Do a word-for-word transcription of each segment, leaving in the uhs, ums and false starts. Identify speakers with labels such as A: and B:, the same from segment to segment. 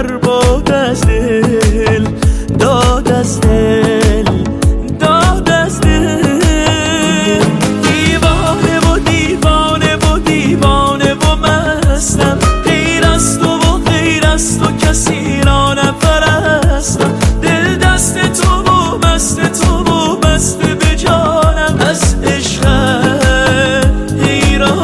A: برباد از دل، داد از دل، داد از دل. دیوانه و دیوانه و دیوانه و مستم، غیر از تو و غیر از تو کسی را نپرستم. دل دست تو و بست تو و بسته به جانم، از عشقت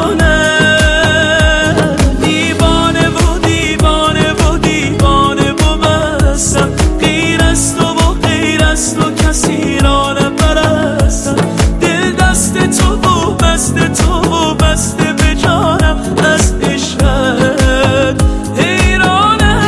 A: حیرانم. دیوانه و دیوانه و دیوانه و مستم، غیر از تو و غیر از تو کسی را نپرستم. دل دست تو و بست تو و بسته به جانم، از عشقت حیرانم.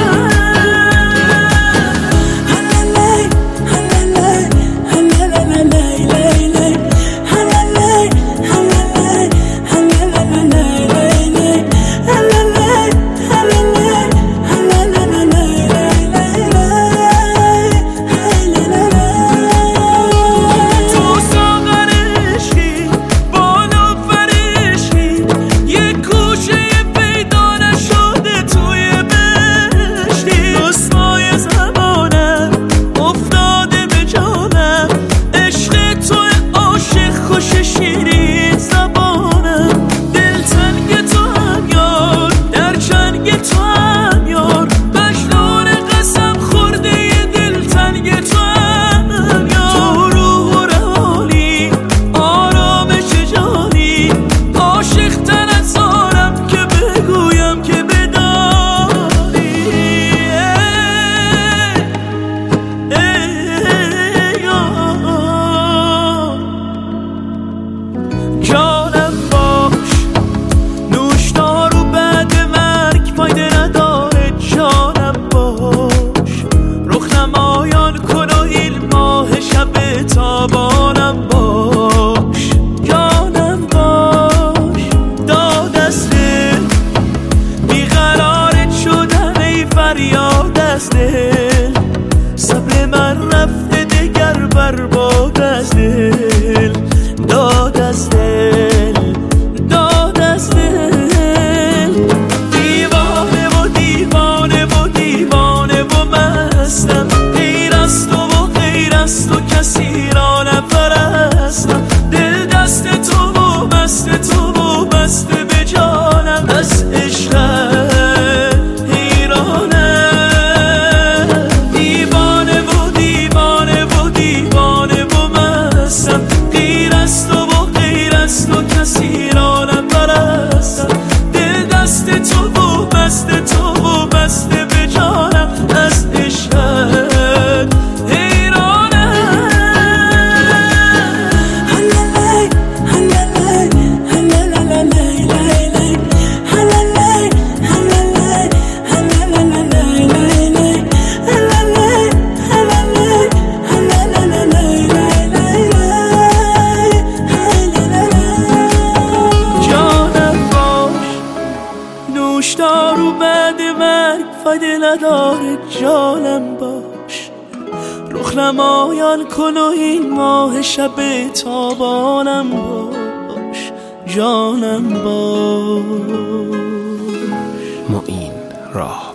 A: جانم باش نوشدار و بعد مرگ فایده نداره. جانم باش رخ نمایان کن و این ماه شب تابانم باش. جانم باش داد از دل، بیقرارت شدم ای فریاد از دل. صبر من رفته دگر برباد از دل، داد از دل، داد از دل. دیوانه و دیوانه و دیوانه و مستم، غیر از تو و غیر از تو کسی را نپرستم. دل دست تو و بست تو و بسته به جانم، از عشقت حیرانم. دیوانه و دیوانه و دیوانه و مستم، غیر از تو و غیر از تو کسی را نپرستم. دل دست تو و بست تو و بسته به جانم، از عشقت حیرانم. نوشدار و بعد مرگ فایده نداره. جانم باش رخ نمایان کن و این ماه شب تابانم باش. جانم باش.
B: معین راه